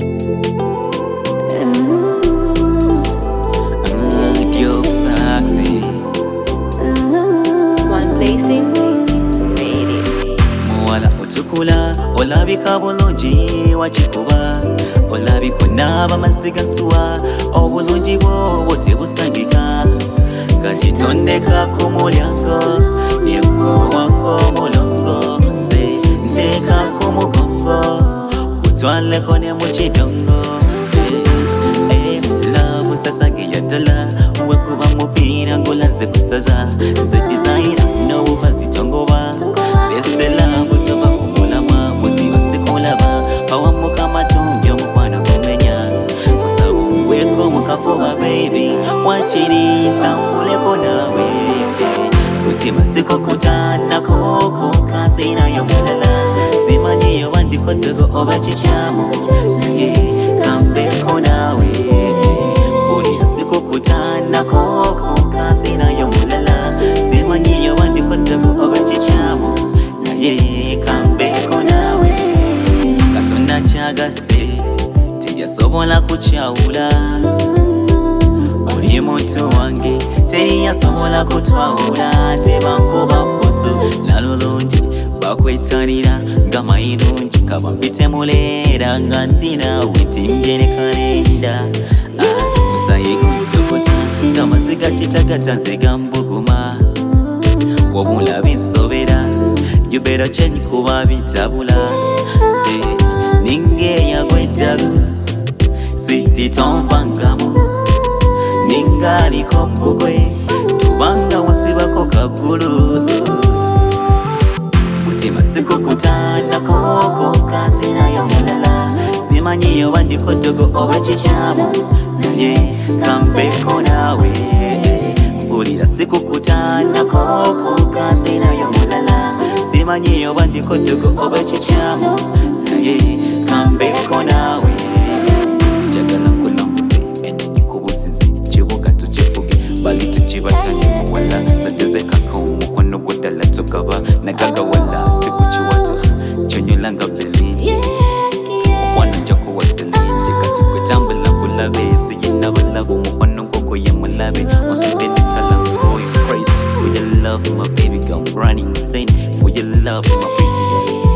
Diop Saxy. One Blazing made it. Muwala otukula olabika bulungi wakikuba olabika onaaba mazzi gasuwa obulungi bwo tebusangika kati tondeka ku mulyango yekuwango mulongo nze nteeka ku mugongo kutwaleko ne mu kidongo love sasage yadala wekuba mupiira ngolaze kusaza nze designer n'obuva zitongoba besela butoba ku mulamwa muziba sikulaba bawamuka amatumbi omukwano gumenya musabungweko mukafuba baby wakiri ntambuleko nawe mutima sikokutandako kukasinayo mulala simanyiyo wandikoddego oba kikyamu naye kambeko nawe bulira sikokutandako kukasinayo mulala simanyiyo wandikoddego oba kikyamu naye kambeko nawe katonda kyagase teyasobola kukyawula oli muntu wange teyasobola kutwawula tebankuba busu nalulungi bakwetanira nga mayirungi kaba mpite muleera nga ndinawe ntimbye ne kalenda musayi guntokota nga maziga kitagata nze gambuguma wobulaba ensobera you better change kuba bintabula nze ningeya gweddalu switi tonvangamu ningaliko bugwe tubanga wasibako kagulu mutima sikukutandako kukasinayo mulala simanyiyo wandikoddego oba kikyamu naye kambeko nawe mpulira sikukutandako kukasinayo mulala simanyiyo wandikoddego oba kikyamu naye kambeko nawe njagala nkulamuze enyonyi kubusizi kibuga tukifuge bali tukibatanye muwala zadezekako omukono gw'eddala tugaba nagagawala sikukiwato kyonyolanga belingi mukwano nja kuwa silingi kati kwetambula nkulabe siyina balabe omukwano gwogwo ye mulabe osudde netala going crazy for your love my baby girl I'm running insane for your love my pretty girl